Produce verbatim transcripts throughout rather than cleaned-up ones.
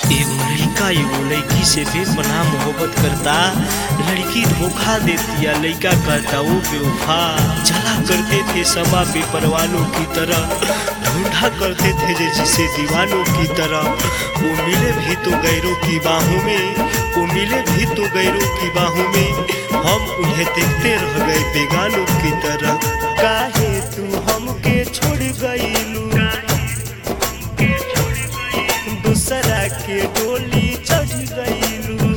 एगो लड़का एगो लड़की से बेपनाह मोहब्बत करता, लड़की धोखा देती या लड़का कहता वो बेवफा। चला करते थे समा बेपरवानों की तरह, ढूंढा करते थे जैसे दीवानों की तरह। वो मिले भी तो गैरों की बाहों में, वो मिले भी तो गैरों की बाहों में, हम उन्हें देखते रह गए बेगानों की तरह। काहे तू हमके छोड़ गईलू, दूसरा के डोली चढ़ गईलू।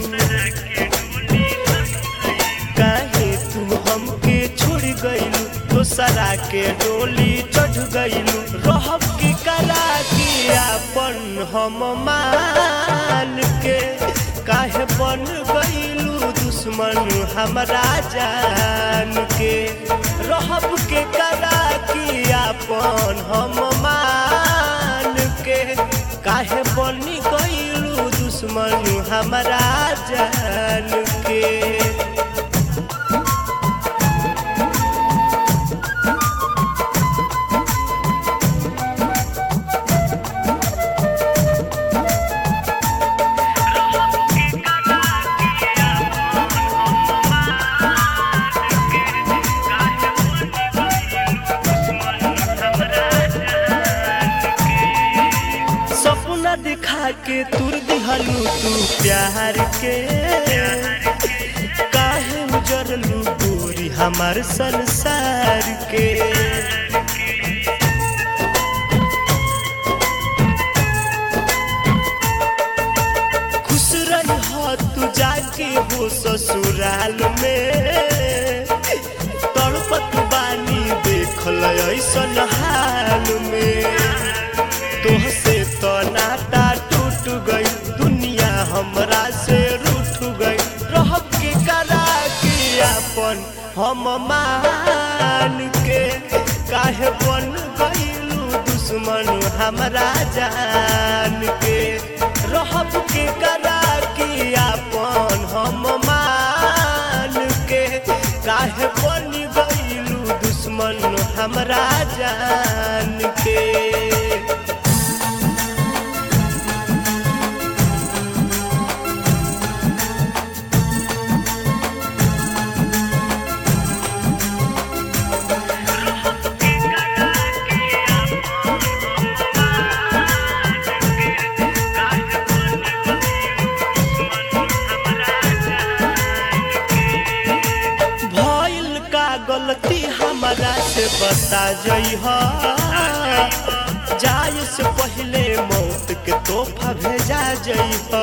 काहे तू हमके छोड़ गईलू, दूसरा के डोली चढ़ गईलू। रहब के करा के अपन हम मान के, काहे बन गईलू दुश्मन हमरा जान के। रहब के करा के अपन हम मान के, काहे बनी गईलू दुश्मन हमरा जान के। दिखा के तुर दिहलू तू प्यार के, काहे उजरलू गोरी हमार संसार के। खुश रही हो तू जाके हो ससुराल में, तड़पत बानी देखल ऐसन हाल में। तोहसे तो नाता टूट गई, दुनिया हमरा से रूठ गई। रहब के करा के अपन हम मान के, काहे बन गईलू दुश्मन हमरा जान के। रहब के करा के अपन हम मान के, काहे बन गईलू दुश्मन हमरा जान के। गलती हमरा से बता जइहा, जाए से पहले मौत के तोहफा भेजा जइहा।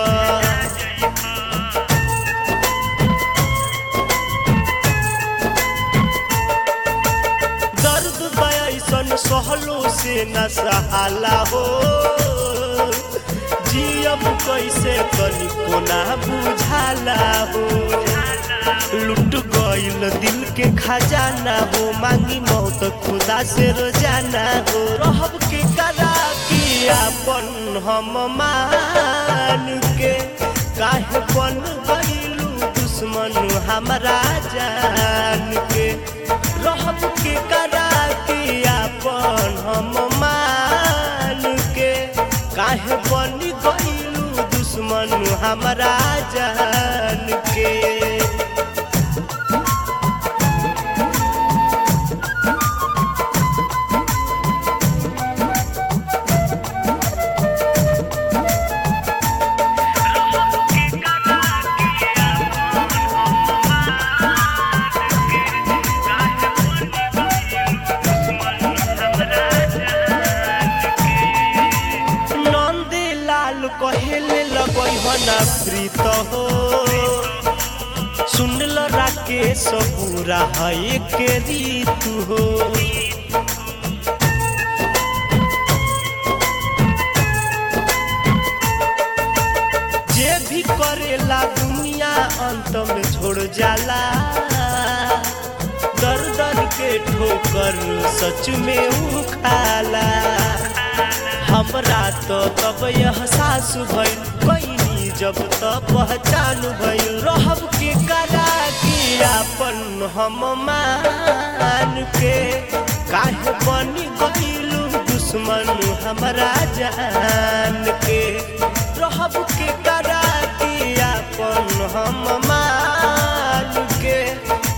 दर्द बैसन सहलो से न सहाला हो, जियब कैसे तनिको ना बुझाला हो। लुट गईल दिल के खजाना हो, मांगी मौत खुदा से रोजाना हो। रहब के करा के अपन हम मान के, काहे बन गईलू दुश्मन हमरा जान के। रहब के करा के अपन हम मान के, काहे बन गईलू दुश्मन हमरा जान के। कहेले लगई हो ना प्रीत हो, सुनल राकेश पूरा है के रीत हो। जे भी करेला दुनिया अंत में छोड़ जाला, दर दर के ठोकर सच में उखाला। हमरा तो तब एहसास भइल, कईनी जब तो पहचान भइल। रहब के करा के अपन हम मान के, काहे बनी गईलू दुश्मन हमरा जान के। रहब के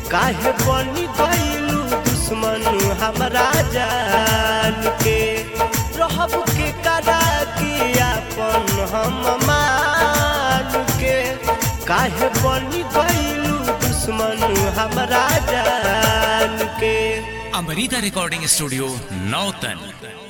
काहे बनी गइलू दुश्मन हमरा जान के रहब के करा के अपन हम मान के काहे बनी गइलू दुश्मन हमरा जान के। अमृता रिकॉर्डिंग स्टूडियो नौतन।